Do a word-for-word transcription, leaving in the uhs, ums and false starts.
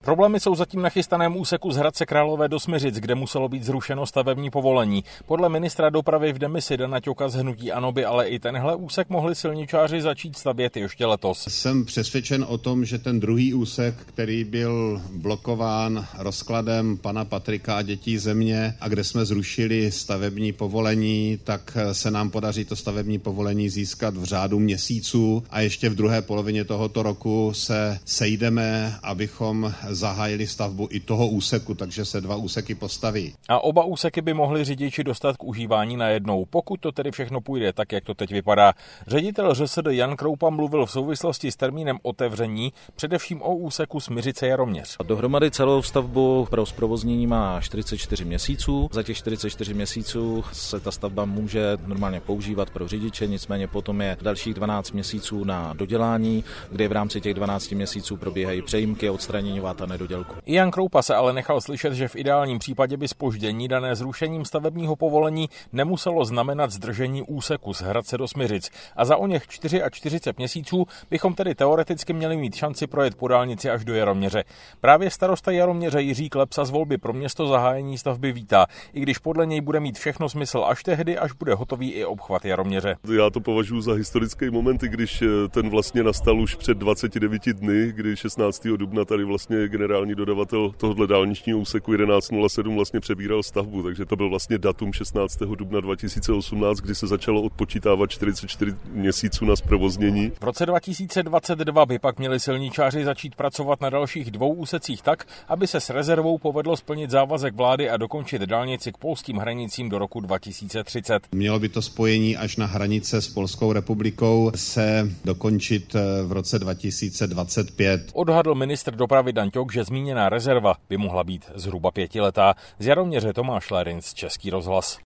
Problémy jsou zatím na chystaném úseku z Hradce Králové do Smiřic, kde muselo být zrušeno stavební povolení. Podle ministra dopravy v demisi Dana Ťoka z hnutí ANO by ale i tenhle úsek mohli silničáři začít stavět ještě letos. Jsem přesvědčen o tom, že ten druhý úsek, který byl blokován rozkladem pana Patrika a Dětí země a kde jsme zrušili stavební povolení, tak se nám podaří to stavební povolení získat v řádu měsíců a ještě v druhé polovině tohoto roku se sejdeme, abychom zahájili stavbu i toho úseku, takže se dva úseky postaví. A oba úseky by mohli řidiči dostat k užívání najednou, pokud to tedy všechno půjde tak, jak to teď vypadá. Ředitel ŘSD Jan Kroupa mluvil v souvislosti s termínem otevření především o úseku Smiřice Jaroměř. Dohromady celou stavbu pro zprovoznění má čtyřicet čtyři měsíců. Za těch čtyřicet čtyři měsíců se ta stavba může normálně používat pro řidiče, nicméně potom je dalších dvanáct měsíců na dodělání, kde v rámci těch dvanácti měsíců probíhají přejímky, odstranění vát a nedodělku. Jan Kroupa se ale nechal slyšet, že v ideálním případě by zpoždění dané zrušením stavebního povolení nemuselo znamenat zdržení úseku z Hradce do Smiřic. A za oněch čtyřicet čtyři měsíců bychom tedy teoreticky měli mít šanci projet po dálnici až do Jaroměře. Právě starosta Jaroměře Jiří Klepsa z volby pro město zahájení stavby vítá, i když podle něj bude mít všechno smysl až tehdy, až bude hotový i obchvat Jaroměře. Já to považuji za historický moment, když ten vlastně nastal už před dvaceti devíti dny, kdy šestnáctého dubna tady vlastně generální dodavatel tohoto dálničního úseku jedenáct nula sedm vlastně přebíral stavbu, takže to byl vlastně datum šestnáctého dubna dva tisíce osmnáct, kdy se začalo odpočítávat čtyřicet čtyři měsíců na zprovoznění. V roce dva tisíce dvacet dva by pak měli silničáři začít pracovat na dalších dvou úsecích tak, aby se s rezervou povedlo splnit závazek vlády a dokončit dálnici k polským hranicím do roku dva tisíce třicet. Mělo by to spojení až na hranice s Polskou republikou se dokončit v roce dva tisíce dvacet pět. Odhadl ministr dopravy Dan Ťok, že zmíněná rezerva by mohla být zhruba pětiletá. Z Jaroměře Tomáš Larinc, Český rozhlas.